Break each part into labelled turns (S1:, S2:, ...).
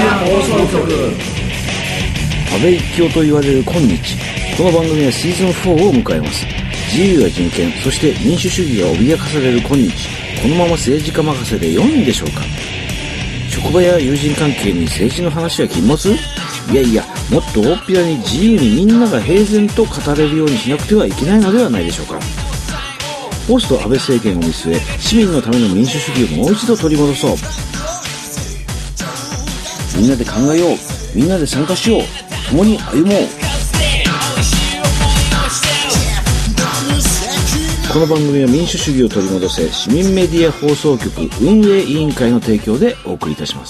S1: 放送局。安倍一強と言われる今日、この番組はシーズン4を迎えます。自由や人権、そして民主主義が脅かされる今日、このまま政治家任せで良いんでしょうか。職場や友人関係に政治の話は禁物？いやいや、もっと大っぴらに自由にみんなが平然と語れるようにしなくてはいけないのではないでしょうか。ポスト安倍政権を見据え、市民のための民主主義をもう一度取り戻そう。みんなで考えよう、みんなで参加しよう、共に歩もう。この番組は民主主義を取り戻せ市民メディア放送局運営委員会の提供でお送りいたします。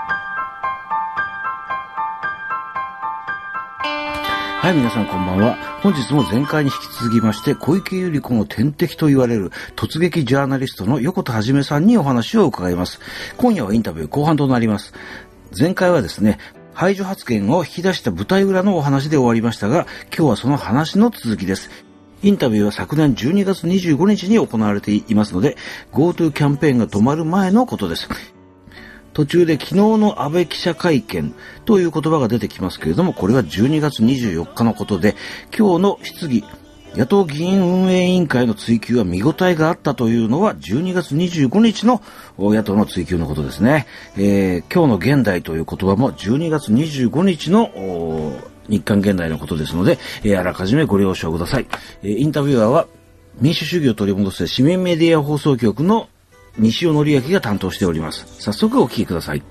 S1: はい、皆さんこんばんは。本日も前回に引き続きまして、小池百合子の天敵と言われる突撃ジャーナリストの横田はじめさんにお話を伺います。今夜はインタビュー後半となります。前回はですね、排除発言を引き出した舞台裏のお話で終わりましたが、今日はその話の続きです。インタビューは昨年12月25日に行われていますので、GoTo キャンペーンが止まる前のことです。途中で昨日の安倍記者会見という言葉が出てきますけれども、これは12月24日のことで、今日の質疑、野党議員運営委員会の追及は見応えがあったというのは12月25日の野党の追及のことですね。今日の現代という言葉も12月25日の日刊現代のことですので、あらかじめご了承ください。インタビュアーは民主主義を取り戻す市民メディア放送局の西尾紀明が担当しております。早速お聞きください。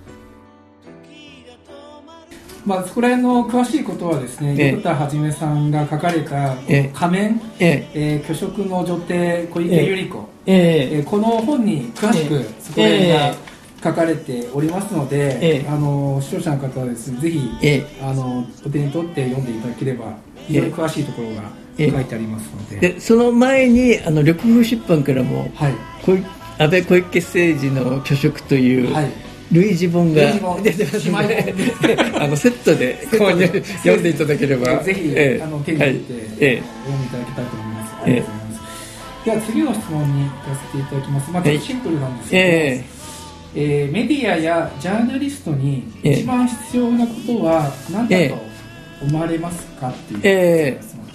S2: そこら辺の詳しいことはですね、横田はじめさんが書かれた仮面、虚飾の女帝小池百合子、この本に詳しくそこら辺が書かれておりますので、視聴者の方はですね、ぜひお手に取って読んでいただければ非常に詳しいところが書いてありますので、
S3: その前に緑風出版からも、安倍小池政治の虚飾という、類似本が出てますので、セットで購入読んでいただければ
S2: ぜひ手に取って読んでいただきたいと思います。ありがとうございます。では次の質問に行かせていただきます。ちょっとシンプルなんですけど、メディアやジャーナリストに一番必要なことは何だと思われますかっていう質問です。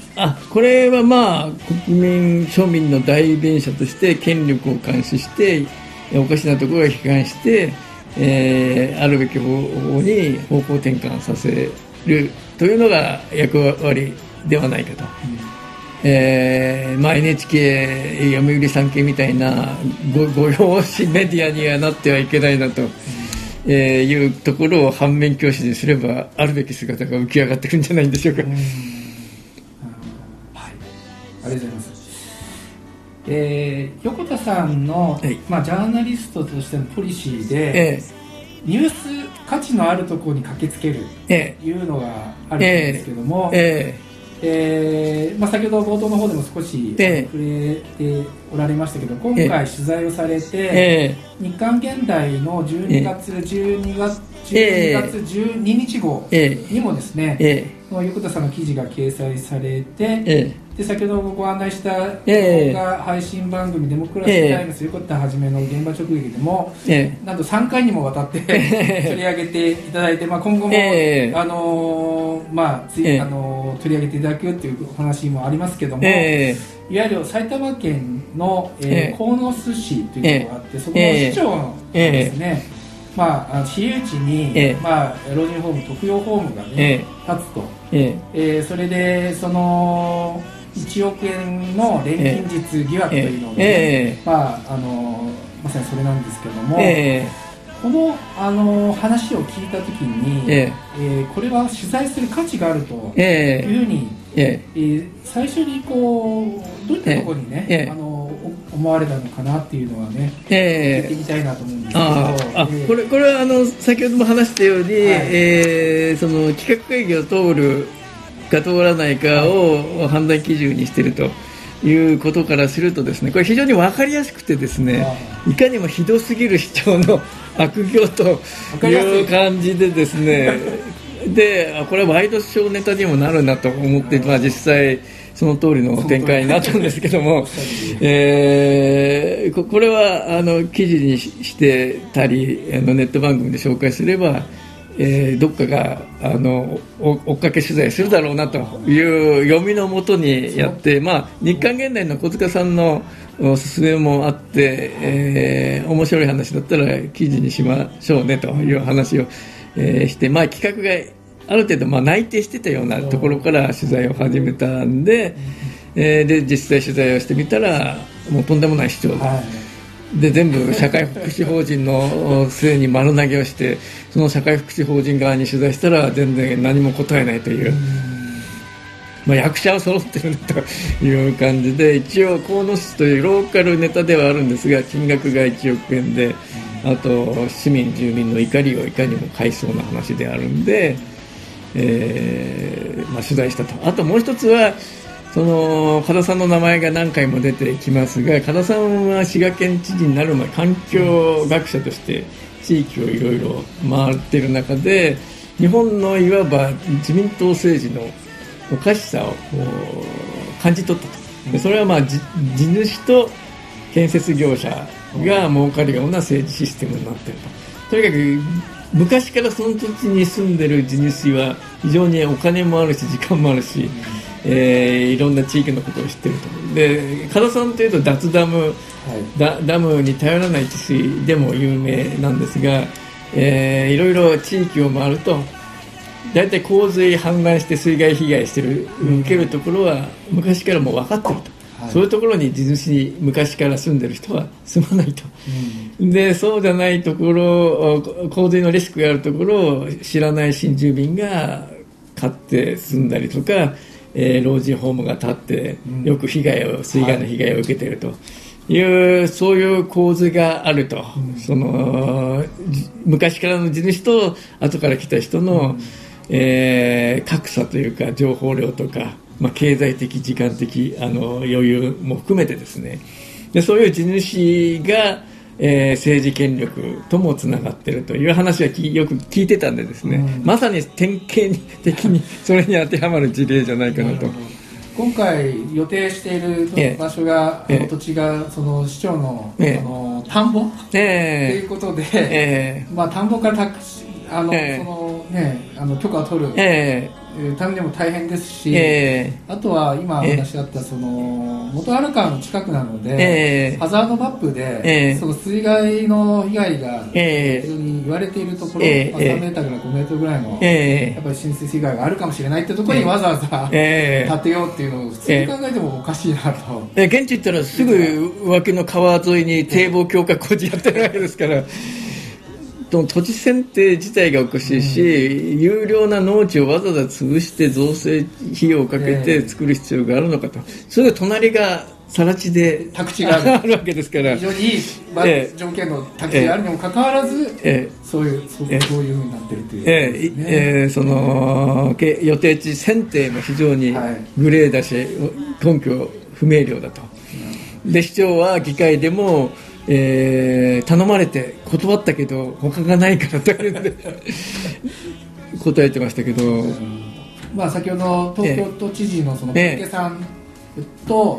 S3: これは国民庶民の代弁者として権力を監視しておかしなところを批判してあるべき方向に方向転換させるというのが役割ではないかと、NHK 読売産経みたいなご用紙メディアにはなってはいけないなと、いうところを反面教師にすればあるべき姿が浮き上がってくるんじゃないんでしょうか。
S2: ありがとうございます。横田さんの、ジャーナリストとしてのポリシーで、ニュース価値のあるところに駆けつけるというのがあるんですけども、先ほど冒頭の方でも少し触れておられましたけど、今回取材をされて、日刊現代の12月12日号にもですね、横田さんの記事が掲載されて、で先ほどご案内した動画配信番組デモクラシータイムズ横田はじめの現場直撃でも、なんと3回にもわたって取り上げていただいて、今後も、取り上げていただくというお話もありますけども、いわゆる埼玉県の、鴻巣市というところがあって、そこの市長のですね、私有地に、老人ホーム、特養ホームがね、建つと、それでその1億円の錬金術疑惑というのが、まさにそれなんですけども、この話を聞いたときに、これは取材する価値があるというふうに、最初にどういったところにね、思われたのかなっていうのはね、聞いてみたいなと思うんですけど、
S3: これは先ほども話したように、その企画会議を通るか通らないかを判断基準にしているということからするとですね、これ非常に分かりやすくてですね、いかにもひどすぎる主張の悪行という感じでですねでこれはワイドショーネタにもなるなと思って、実際その通りの展開になったんですけども、これは記事にしてたりネット番組で紹介すればどっかが追っかけ取材するだろうなという読みのもとにやって、日刊現代の小塚さんのおすすめもあって、面白い話だったら記事にしましょうねという話を、して、企画がある程度内定してたようなところから取材を始めたんで、で実際取材をしてみたらもうとんでもない主張で全部社会福祉法人の末に丸投げをして、その社会福祉法人側に取材したら全然何も答えないという、役者は揃ってるという感じで、一応鴻巣というローカルネタではあるんですが、金額が1億円で、あと市民住民の怒りをいかにも買いそうな話であるんで、取材したと。あともう一つはその加田さんの名前が何回も出てきますが、加田さんは滋賀県知事になる前、環境学者として地域をいろいろ回っている中で、日本のいわば自民党政治のおかしさを感じ取ったと。でそれは地主と建設業者が儲かるような政治システムになっていると。とにかく昔からその土地に住んでる地主は非常にお金もあるし時間もあるし、いろんな地域のことを知っていると。で加田さんというと脱ダム、ダムに頼らない治水でも有名なんですが、いろいろ地域を回るとだいたい洪水氾濫して水害被害してる受けるところは昔からもう分かっていると。そういうところに地主に昔から住んでる人は住まないと、でそうじゃないところ、洪水のリスクがあるところを知らない新住民が買って住んだりとか、老人ホームが建ってよく水害の被害を受けているという、そういう構図があると、その昔からの地主と後から来た人の、格差というか情報量とか、経済的時間的余裕も含めてですね、でそういう地主が、政治権力ともつながっているという話はよく聞いてたんでですね、まさに典型的にそれに当てはまる事例じゃないかなと。
S2: 今回予定している場所が、土地がその市長の、田んぼ、ということで、田んぼからその許可を取る、ためにも大変ですし、あとは今お話あったその元荒川の近くなので、ハザードマップで、その水害の被害が非常に言われているところ、3メーターから5メートルぐらいの、やっぱり浸水被害があるかもしれないってところにわざわざ建てようっていうのを普通に考えてもおかしいなと。
S3: 現地行ったらすぐ脇の川沿いに堤防強化工事やってるわけですから。土地選定自体がおかしいし、有料な農地をわざわざ潰して造成費用をかけて作る必要があるのかと。それで隣が更地で
S2: 宅地があ
S3: るわけですから、
S2: 非常にいい、条件の宅地があるにもかかわらず、そういう風になっているという、
S3: その予定地選定も非常にグレーだし、根拠不明瞭だと。で市長は議会でも頼まれて断ったけど他がないからと言って答えてましたけど、
S2: 先ほど東京都知事のその小池さんと、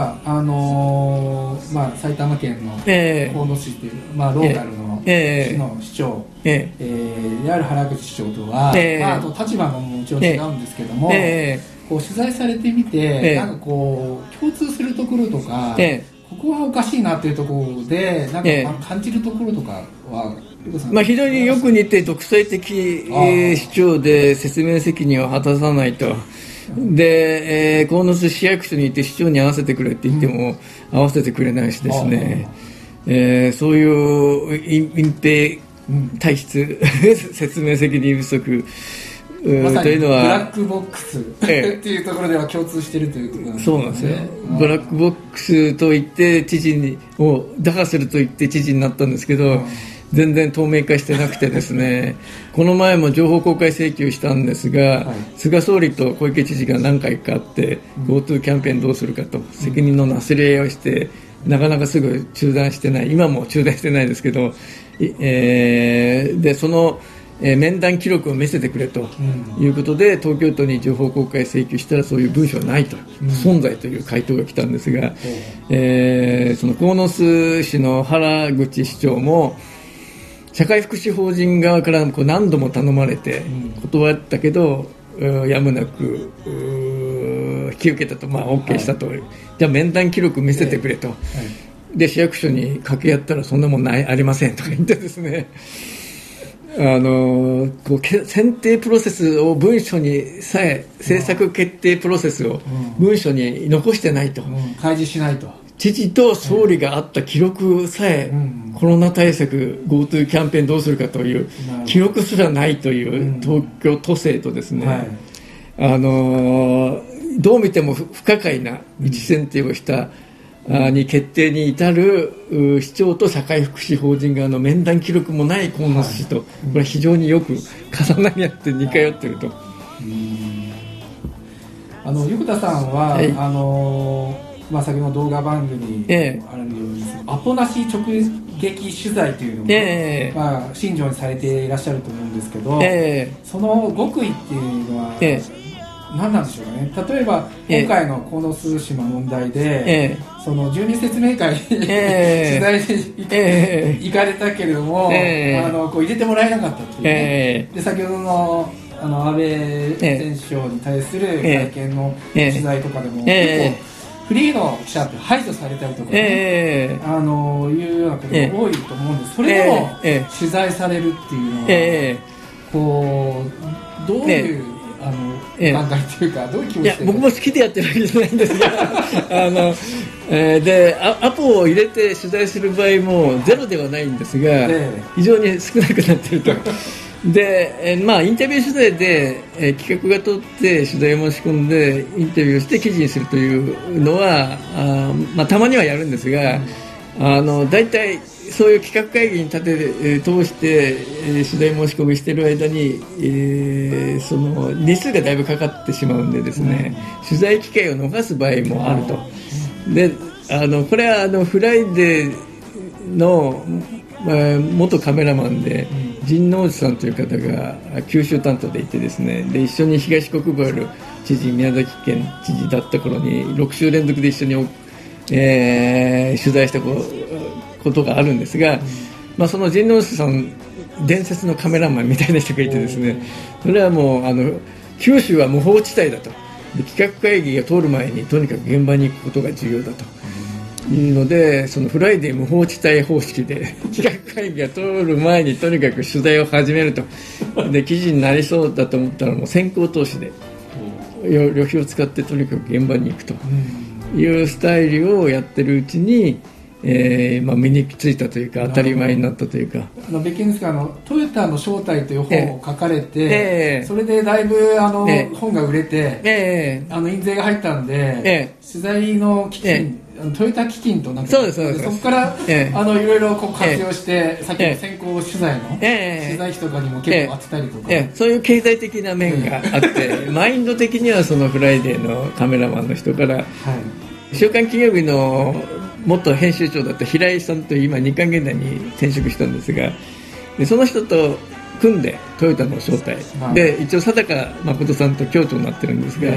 S2: 埼玉県の鴻巣市という、ローカルの市の市長、である原口市長とは、あと立場ももちろん違うんですけども、こう取材されてみて、なんかこう共通するところとか、ここはおかしいなというところでなんか感じるところとかは、
S3: 非常によく似て独裁的主張で説明責任を果たさないと。で、鴻巣市役所に行って市長に合わせてくれって言っても合わせてくれないしですね、そういう隠蔽体質説明責任不足
S2: まさに
S3: というのは
S2: ブラックボックスっていうところでは共通しているということなんですね。
S3: そうなんですよ。ブラックボックスと言って知事を打破すると言って知事になったんですけど、全然透明化してなくてですねこの前も情報公開請求したんですが、菅総理と小池知事が何回か会って、GoTo キャンペーンどうするかと責任のなすり合いをして、なかなかすぐ中断してない、今も中断してないですけど、でその面談記録を見せてくれということで、東京都に情報公開請求したらそういう文書はないと、存在という回答が来たんですが、その鴻巣市の原口市長も社会福祉法人側からこう何度も頼まれて断ったけど、やむなく引き受けたと、OK したと、じゃあ面談記録見せてくれと、で市役所に掛け合ったらそんなもんありませんとか言ってですね、こう選定プロセスを文書にさえ、政策決定プロセスを文書に残してないと、
S2: 開示しないと、
S3: 知事と総理があった記録さえ、コロナ対策 GoTo キャンペーンどうするかという記録すらないという東京都政とですね、どう見ても不可解な位置選定をしたに決定に至る市長と社会福祉法人側の面談記録もない河野氏と、これは非常によく重なり合って似通っていると。
S2: 横田さんは、先ほど動画番組あるように、アポなし直撃取材というのも、信条にされていらっしゃると思うんですけど、その極意っていうのは、何なんでしょうかね。例えば、今回の鴻巣市の問題で、その住民説明会に、取材で行かれたけれども、こう入れてもらえなかったというね、で先ほどの安倍前首相に対する会見の取材とかでも、結構フリーの記者って排除されたりとか、いうようなことが多いと思うんです。それでも取材されるっていうのは、こうどういう段階というか、どういう気持ちで。
S3: いや、僕も好きでやってるわけじゃないんですがでアポを入れて取材する場合もゼロではないんですが、非常に少なくなっていると。で、インタビュー取材で、企画が取って取材を申し込んでインタビューして記事にするというのはたまにはやるんですが、だいたいそういう企画会議に通して取材申し込みしている間に、その日数がだいぶかかってしまうんでですね、取材機会を逃す場合もあると。で、これはフライデーの、元カメラマンで陣内さんという方が九州担当でいてですね、で一緒に東国原知事、宮崎県知事だった頃に6週連続で一緒に、取材したことがあるんですが、その陣内さん伝説のカメラマンみたいな人がいてですね、それはもう九州は無法地帯だと、で企画会議が通る前にとにかく現場に行くことが重要だというので、そのフライデー無法地帯方式で企画会議が通る前にとにかく取材を始めると。で記事になりそうだと思ったらもう先行投資で旅費を使ってとにかく現場に行くというスタイルをやってるうちに、身についたというか当たり前になったというか、
S2: 別件ですがトヨタの正体という本を書かれて、それでだいぶ本が売れて、印税が入ったんで、取材の基金、トヨタ基金となって、そこからいろいろ活用して、さっきの先行取材の取材費とかにも結構当てたりとか、
S3: そういう経済的な面があってマインド的にはそのフライデーのカメラマンの人から、週刊金曜日の元編集長だった平井さんと今日刊現代に転職したんですが、でその人と組んでトヨタの正体で一応佐高誠さんと共著になってるんですが、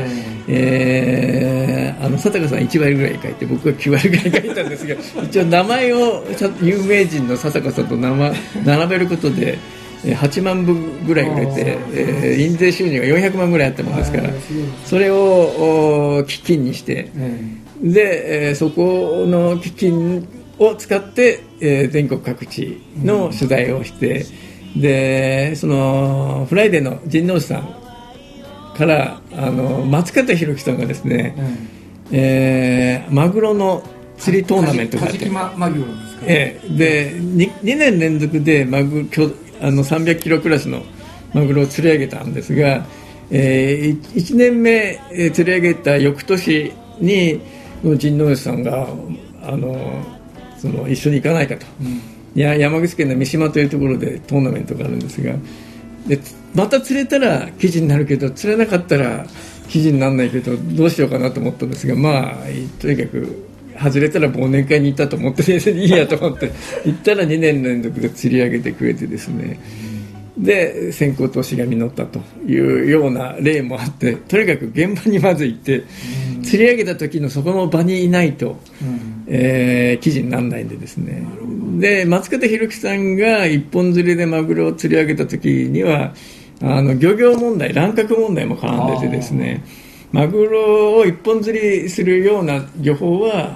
S3: 佐高さん1割ぐらい書いて僕は9割ぐらい書いたんですが一応名前を有名人の佐高さんと並べることで8万部ぐらい売れて、印税収入が400万ぐらいあったものですから、それを基金にして、で、そこの基金を使って、全国各地の取材をして、でそのフライデーの陣内さんから松方弘樹さんがですね、マグロの釣りトーナメントがあって、
S2: マグロですか、
S3: で 2年連続で300キロクラスのマグロを釣り上げたんですが、1年目、釣り上げた翌年に陣内さんがその一緒に行かないかと、山口県の三島というところでトーナメントがあるんですが、でまた釣れたら記事になるけど釣れなかったら記事にならないけどどうしようかなと思ったんですが、とにかく外れたら忘年会に行ったと思っていいやと思って行ったら2年連続で釣り上げてくれてですね、で先行投資が実ったというような例もあって、とにかく現場にまず行って、釣り上げた時のそこの場にいないと、 記事にならないんでですね。で、松方弘樹さんが一本釣りでマグロを釣り上げた時には漁業問題、乱獲問題も絡んでてですね、マグロを一本釣りするような漁法は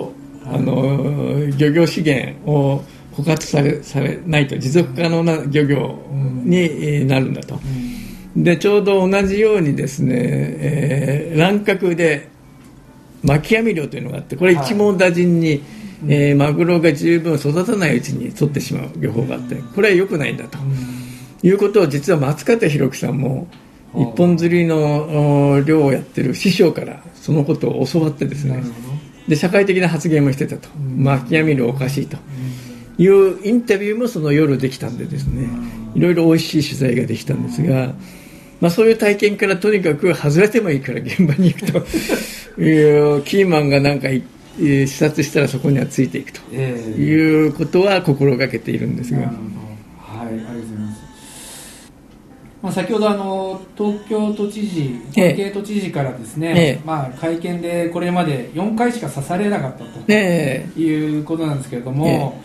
S3: 漁業資源を枯渇されないと持続可能な漁業になるんだと。でちょうど同じようにですね、乱獲で巻き網漁というのがあって、これ一網打尽に、マグロが十分育たないうちに取ってしまう漁法があって、これは良くないんだと、いうことを実は松方弘樹さんも一本釣りの漁をやってる師匠からそのことを教わってですね、で社会的な発言もしてたと、巻き網漁おかしいというインタビューもその夜できたんでですね、いろいろ美味しい取材ができたんですが、そういう体験からとにかく外れてもいいから現場に行くというキーマンがなんか視察したらそこにはついていくということは心がけているんですが、
S2: はい、ありがとうございます。先ほど東京都知事、小池都知事からですね、会見でこれまで4回しか刺されなかったと、いうことなんですけれども、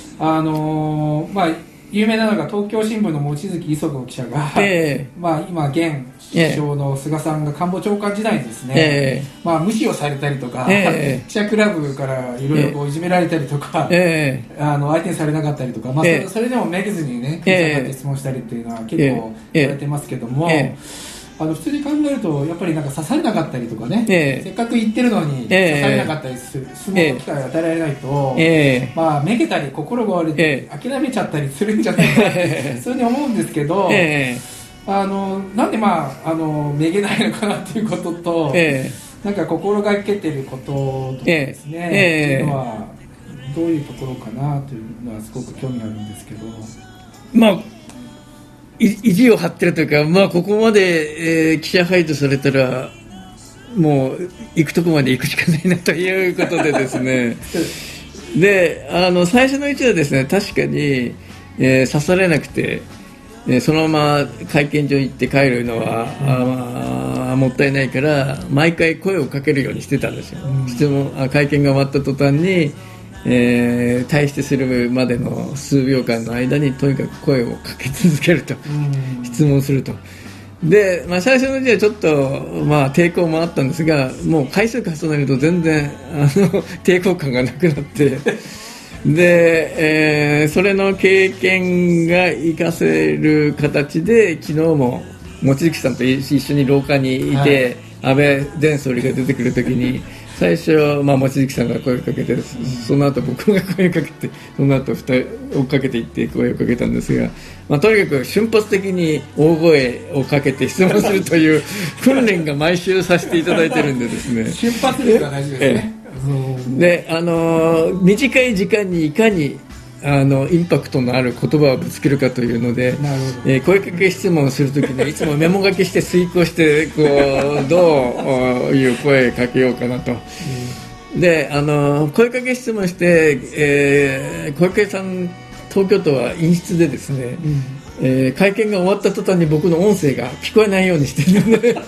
S2: 有名なのが東京新聞の望月磯子記者が、今現首相の菅さんが官房長官時代にですね、無視をされたりとか、記者クラブからいろいろいじめられたりとか、相手にされなかったりとか、それでもめげずにね、記者が質問したりっていうのは結構言われてますけども、普通に考えるとやっぱりなんか刺されなかったりとかね、せっかく言ってるのに刺されなかったりする、その機会を与えられないと、めげたり心が折れて諦めちゃったりするんじゃないかなってそういうふうに思うんですけど、なんでめげないのかなっていうことと、なんか心がけてることとかですね、っていうのはどういうところかなというのはすごく興味あるんですけど。
S3: 意地を張ってるというか、ここまで、記者排除されたらもう行くとこまで行くしかないなということでですねで最初のうちはですね、確かに、刺されなくて、そのまま会見場に行って帰るのは、もったいないから毎回声をかけるようにしてたんですよ。会見が終わった途端に退出するまでの数秒間の間にとにかく声をかけ続けると、質問すると。で、最初のうちはちょっと、抵抗もあったんですが、もう回数重ねると全然抵抗感がなくなってで、それの経験が活かせる形で昨日も望月さんと一緒に廊下にいて、安倍前総理が出てくるときに最初、望月さんが声をかけて、その後僕が声をかけて、その後2人追っかけていって声をかけたんですが、とにかく瞬発的に大声をかけて質問するという訓練が毎週させていただいているんでですね
S2: 瞬発力が大事ですね。
S3: で短い時間にいかにインパクトのある言葉をぶつけるかというので、声かけ質問をするときにいつもメモ書きして遂行してどういう声かけようかなと、で声かけ質問して、小池さん東京都は陰湿でですね、会見が終わった途端に僕の音声が聞こえないようにしているので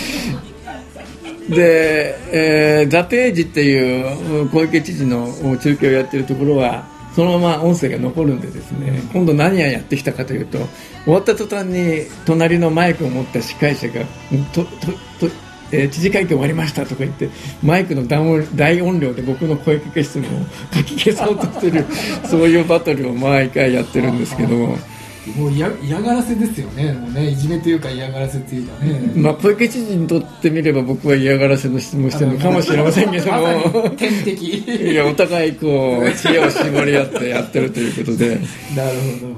S3: で、ザ・ページっていう小池知事の中継をやっているところはそのまま音声が残るんでですね、今度何をやってきたかというと、終わった途端に隣のマイクを持った司会者が知事会見終わりましたとか言ってマイクの大音量で僕の声かけ質問をかき消そうとしてるそういうバトルを毎回やってるんですけども、
S2: もう嫌がらせですよね。もうね、いじめというか嫌がらせというかね、
S3: 小池知事にとってみれば僕は嫌がらせの質問してるのかもしれませんけども
S2: 天敵
S3: いや、お互い知恵を絞り合ってやってるということで
S2: なる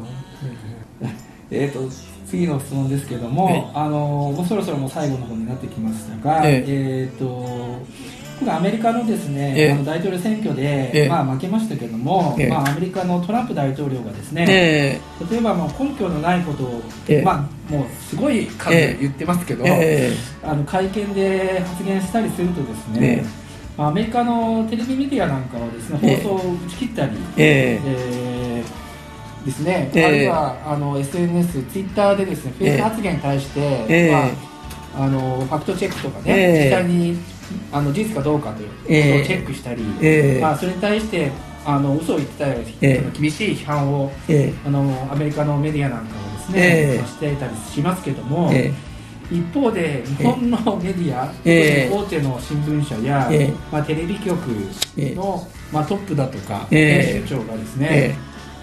S2: ほど。次の質問ですけども、もうそろそろもう最後の方になってきましたが、今回アメリカのですね、大統領選挙で、負けましたけども、アメリカのトランプ大統領がですね、例えば根拠のないことを、もうすごい数言ってますけど、会見で発言したりするとですね、アメリカのテレビメディアなんかはですね、放送を打ち切ったり、ですね、あるいはSNS、ツイッターでですね、フェイク発言に対して、ファクトチェックとかね、実際に事実かどうかということをチェックしたり、それに対して嘘を言ってたように厳しい批判を、アメリカのメディアなんかをですね、していたりしますけども、一方で日本のメディア、大手の新聞社や、テレビ局の、トップだとか、編集長がですね、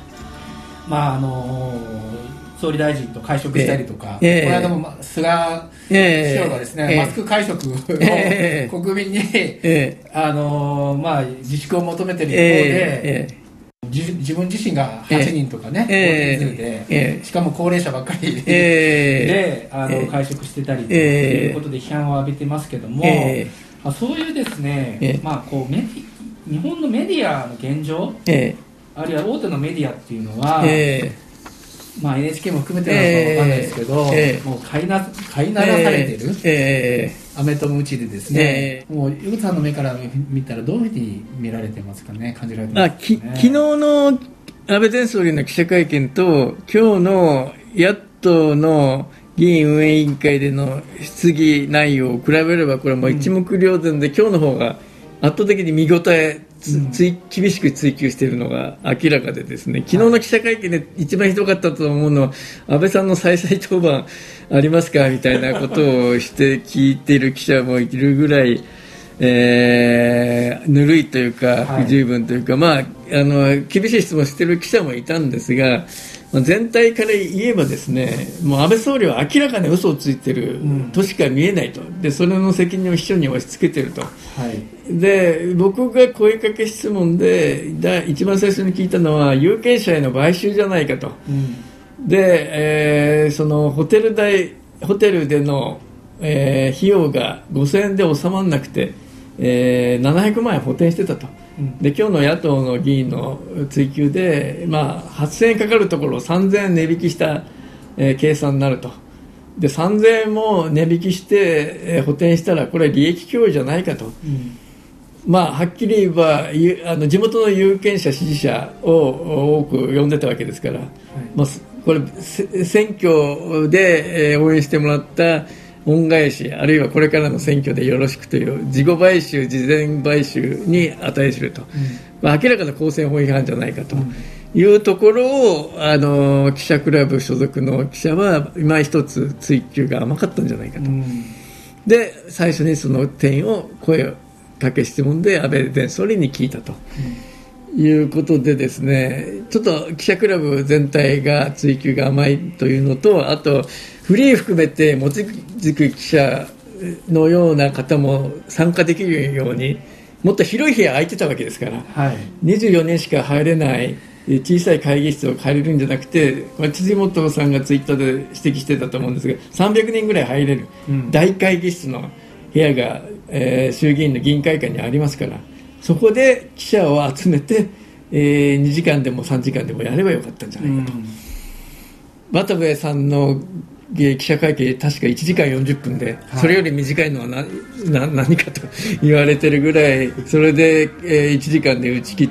S2: 総理大臣と会食したりとか、この間も菅首相がですね、マスク会食を国民に、自粛を求めている一方で、自分自身が8人とかね、でしかも高齢者ばっかりで会食してたりということで批判を浴びてますけども、そういうですね、日本のメディアの現状、あるいは大手のメディアっていうのは、NHK も含めてなのかわかんないですけど、もう飼いならされてる、アメとムチでですね、もう井口さんの目から見たらどういうふうに見られてますかね、感じられてますかね。
S3: 昨日の安倍前総理の記者会見と今日の野党の議院運営委員会での質疑内容を比べれば、これはもう一目瞭然で、今日の方が圧倒的に見応え厳しく追及しているのが明らかでですね、昨日の記者会見で一番ひどかったと思うのは、安倍さんの再々登板ありますかみたいなことをして聞いている記者もいるぐらい、ぬるいというか不十分というか、厳しい質問している記者もいたんですが、全体から言えばですね、もう安倍総理は明らかに嘘をついているとしか見えないと。でそれの責任を秘書に押し付けていると、で僕が声かけ質問で一番最初に聞いたのは有権者への買収じゃないかと、で、そのホテルでの、費用が5000円で収まらなくて、700万円補填してたと。で今日の野党の議員の追及で、8000円かかるところを3000円値引きした、計算になると。で3000円も値引きして、補填したらこれは利益供与じゃないかと、はっきり言えば地元の有権者支持者を多く呼んでたわけですから、これ選挙で、応援してもらった恩返し、あるいはこれからの選挙でよろしくという自己買収、事前買収に値すると、明らかな公選法違反じゃないかというところを、記者クラブ所属の記者は今一つ追及が甘かったんじゃないかと、で最初にその点を声をかけ質問で安倍前総理に聞いたと、いうことでですね、ちょっと記者クラブ全体が追及が甘いというのと、あとフリー含めて望月記者のような方も参加できるようにもっと広い部屋空いてたわけですから、24人しか入れない小さい会議室を借りるんじゃなくて、これ辻元さんがツイッターで指摘してたと思うんですが、300人ぐらい入れる大会議室の部屋が、衆議院の議員会館にありますから、そこで記者を集めて、2時間でも3時間でもやればよかったんじゃないかと。渡部さんの記者会見確か1時間40分で、それより短いのは何かと言われてるぐらい、それで、1時間で打ち切って、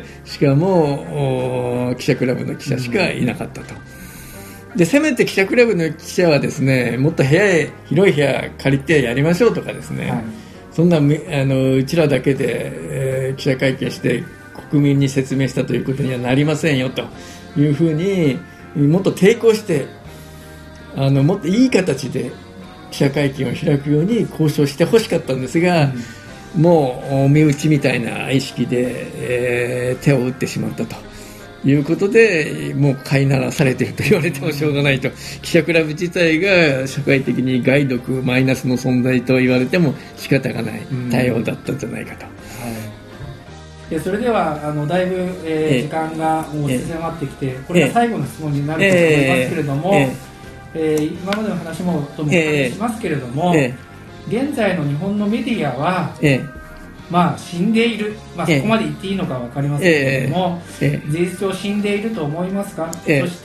S3: しかも記者クラブの記者しかいなかったと。でせめて記者クラブの記者はですね、もっと広い部屋借りてやりましょうとかですね、そんなうちらだけで、記者会見して国民に説明したということにはなりませんよというふうにもっと抵抗して、もっといい形で記者会見を開くように交渉してほしかったんですが、もう身内みたいな意識で、手を打ってしまったということで、もう飼いならされていると言われてもしょうがないと、記者クラブ自体が社会的に害毒マイナスの存在と言われても仕方がない対応だったんじゃないかと。
S2: それではだいぶ、時間がもう迫ってきて、これが最後の質問になると思いますけれども、今までの話もともしますけれども、現在の日本のメディアは、死んでいる、そこまで言っていいのか分かりませんけれども、事実上死んでいると思いますか？そして、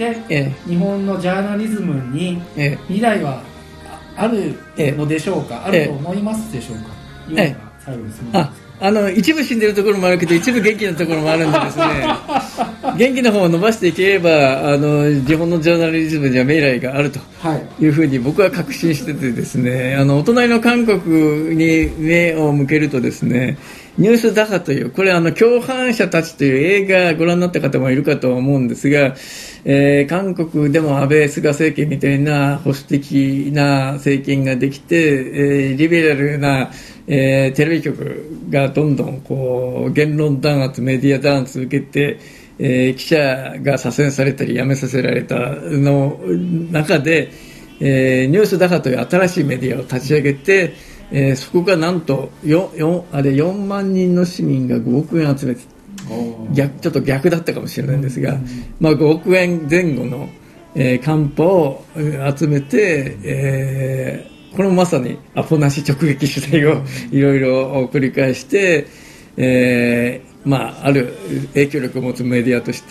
S2: 日本のジャーナリズムに未来はあるのでしょうか？あると思いますでしょうか？いうのが最後ですね。
S3: 一部死んでるところもあるけど、一部元気なところもあるんでですね元気な方を伸ばしていければ日本のジャーナリズムには未来があるというふうに僕は確信しててですね、お隣の韓国に目を向けるとですね、ニュース打破という、これ共犯者たちという映画ご覧になった方もいるかと思うんですが、韓国でも安倍菅政権みたいな保守的な政権ができて、リベラルな、テレビ局がどんどんこう言論弾圧、メディア弾圧を受けて、記者が左遷されたり辞めさせられたの中で、ニュース打破という新しいメディアを立ち上げて、そこがなんと4万人の市民が5億円集めて、ちょっと逆だったかもしれないんですが、5億円前後の、カンパを集めて、これもまさにアポなし直撃取材をいろいろ繰り返して、ある影響力を持つメディアとして、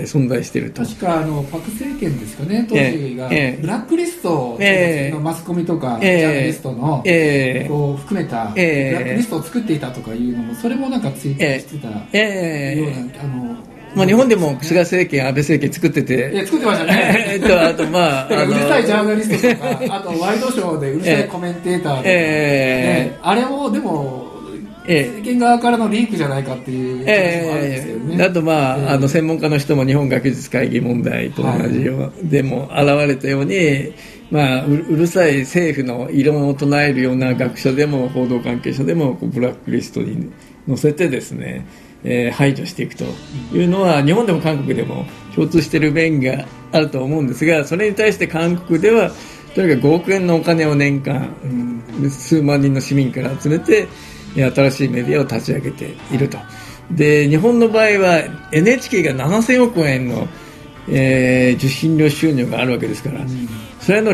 S3: 存在していると。
S2: 確かパク政権ですかね、当時が、ブラックリストのマスコミとか、ジャーナリストの、こう含めた、ブラックリストを作っていたとかいうのも、それもなんか追及してたような、
S3: 日本でも菅政権、安倍政権作ってて、
S2: 作ってましたね。
S3: あと
S2: うるさいジャーナリストとか、あとワイドショーでうるさいコメンテーターとか、あれもでも政権側からのリークじゃないかっていう話もあるんですけどね。
S3: あと専門家の人も日本学術会議問題と同じようでも現れたように、うるさい政府の異論を唱えるような学者でも報道関係者でもブラックリストに載せてですね、排除していくというのは日本でも韓国でも共通している面があると思うんですが、それに対して韓国ではとにかく5億円のお金を年間、数万人の市民から集めて新しいメディアを立ち上げていると。で、日本の場合は NHK が7000億円の、受信料収入があるわけですから、それの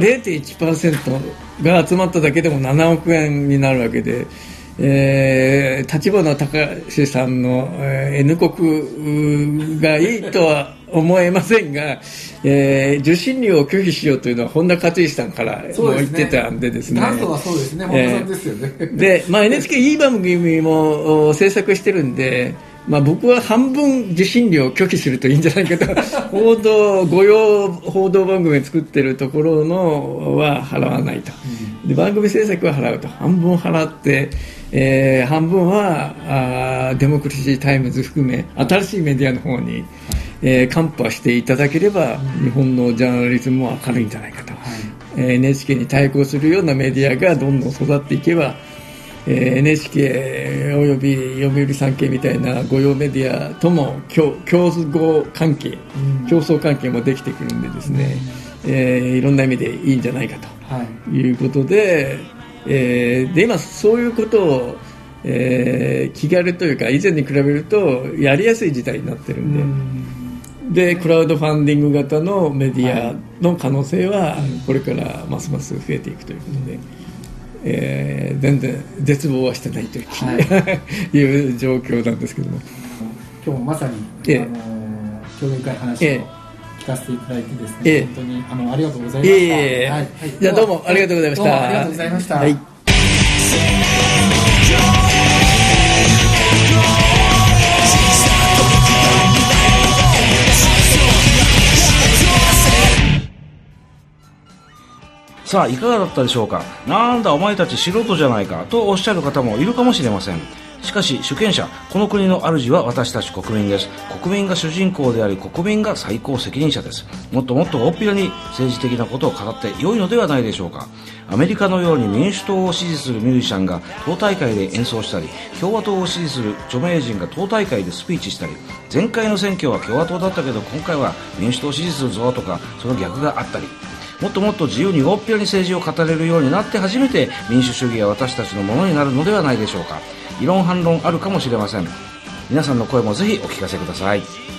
S3: 0.1% が集まっただけでも7億円になるわけで、立花隆さんの、N 国がいいとは思えませんが、受信料を拒否しようというのは本田克一さんからも言ってたんでですね。
S2: 元祖はそうですね、本田さんですよね。
S3: で、NHK いい番組も制作してるんで、僕は半分受信料を拒否するといいんじゃないかと御用報道番組作ってるところのは払わないと、で番組制作は払うと、半分払って、半分はデモクラシータイムズ含め新しいメディアの方に、カンパしていただければ、日本のジャーナリズムも明るいんじゃないかと、NHK に対抗するようなメディアがどんどん育っていけば、NHK および読売産経みたいな御用メディアとも競争関係もできてくるんでですね、いろんな意味でいいんじゃないかということで、で今そういうことを、気軽というか以前に比べるとやりやすい時代になってるんで、クラウドファンディング型のメディアの可能性はこれからますます増えていくということで、全然絶望はしてないという、いう状況なんですけども、
S2: 今日もまさに、興味深い話を聞かせていただいてですね、本当にありがとうございました。
S3: じゃあどうもありがとうございました。
S2: ありがとうございました。
S1: さあ、いかがだったでしょうか。なんだお前たち素人じゃないかとおっしゃる方もいるかもしれません。しかし主権者、この国の主は私たち国民です。国民が主人公であり、国民が最高責任者です。もっともっと大っぴらに政治的なことを語って良いのではないでしょうか。アメリカのように民主党を支持するミュージシャンが党大会で演奏したり、共和党を支持する著名人が党大会でスピーチしたり、前回の選挙は共和党だったけど今回は民主党を支持するぞとか、その逆があったり、もっともっと自由に大っぴらに政治を語れるようになって初めて民主主義は私たちのものになるのではないでしょうか。異論反論あるかもしれません。皆さんの声もぜひお聞かせください。